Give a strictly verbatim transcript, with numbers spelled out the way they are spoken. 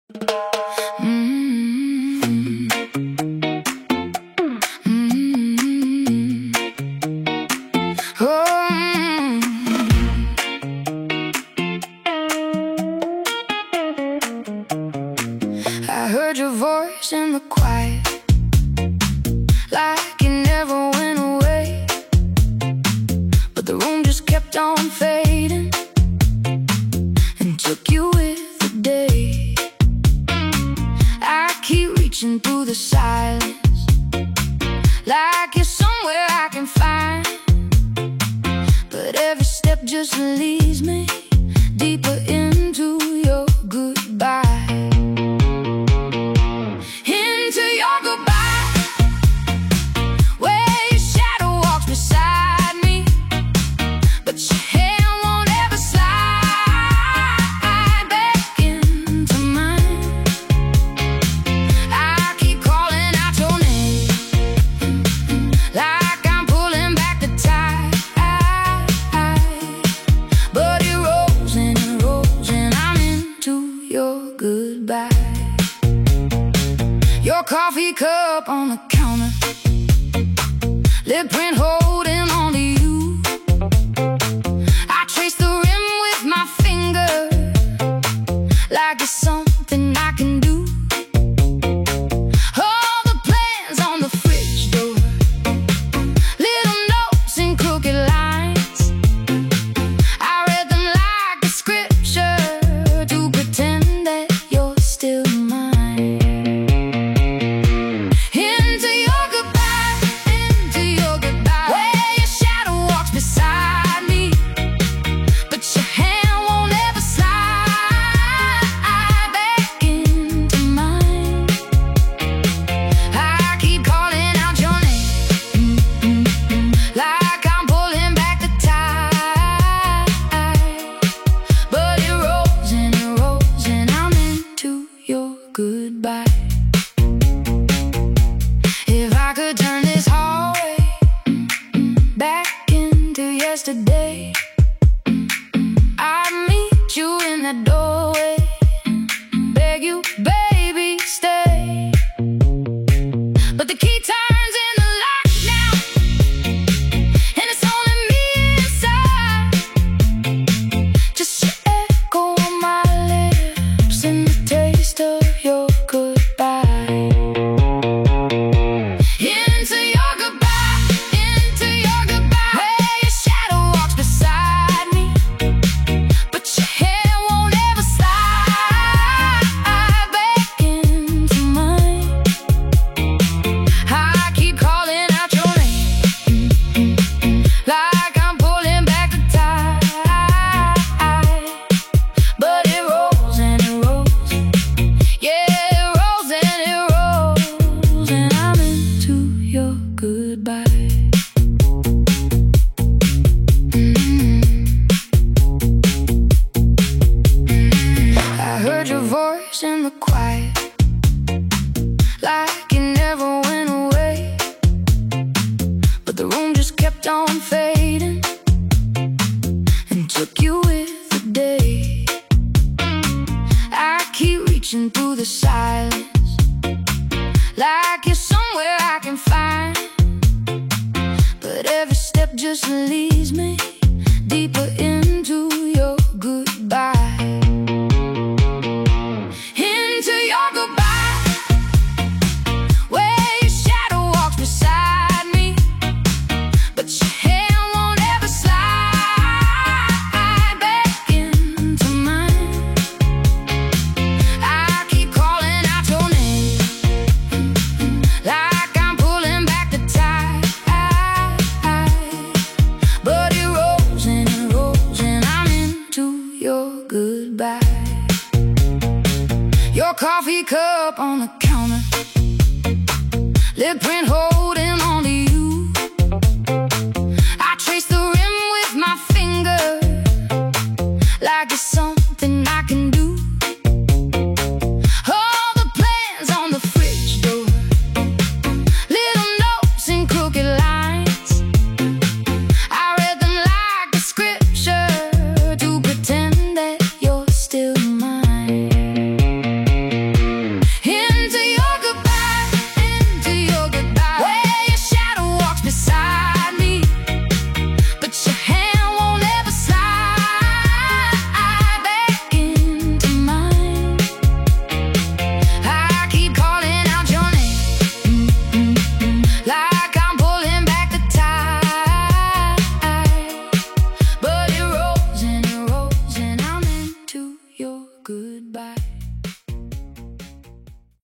Mm-hmm. Mm-hmm. Oh, mm-hmm. I heard your voice in the quiet, like it never went away, but the room just kept on fading and took you with the day. I keep reaching through the silence, like you're somewhere I can find, but every step just leads me deeper into your goodbye. Into your goodbye, where your shadow walks beside me, but your hand won't ever slide back into mine. I keep calling out your name, like I'm pulling back the tide, but it rolls and it rolls and I'm into your goodbye. Your coffee cup on the counter, lip print holding on to you. I trace the rim with my finger, like it's something I can do. All the plans on the fridge door, little notes and crooked lines, I read them like a scripture to pretend that you're still mine. Into your goodbye, into your goodbye, where your shadow walks beside me, but your hand won't ever slide back into mine. I keep calling out your name, like I'm pulling back the tide, but it rolls and it rolls and I'm into your goodbye. If I could turn this hallway back into yesterday, I'd meet you in that doorway, beg you, baby, stay. But the key turns in the lock now, and it's only me inside. Just your echo on my lips and the taste of your goodbye. Into your goodbye, into your goodbye, where your shadow walks beside me, but your hand won't ever slide back into mine. I keep calling out your name, like I'm pulling back the tide, but it rolls and it rolls, yeah, it rolls and it rolls, and I'm into your goodbye. I heard your voice in the quiet, like it never went away, but the room just kept on fading and took you with the day. I keep reaching through the silence, like you're somewhere I can find, but every step just leads me deeper into your goodbye. Into your goodbye, where your shadow walks beside me, but your hand won't ever slide back into mine. I keep calling out your name, like I'm pulling back the tide, but it rolls and it rolls and I'm into your goodbye. Your coffee cup on the counter, lip print holding on to you. I trace the rim with my finger, like it's some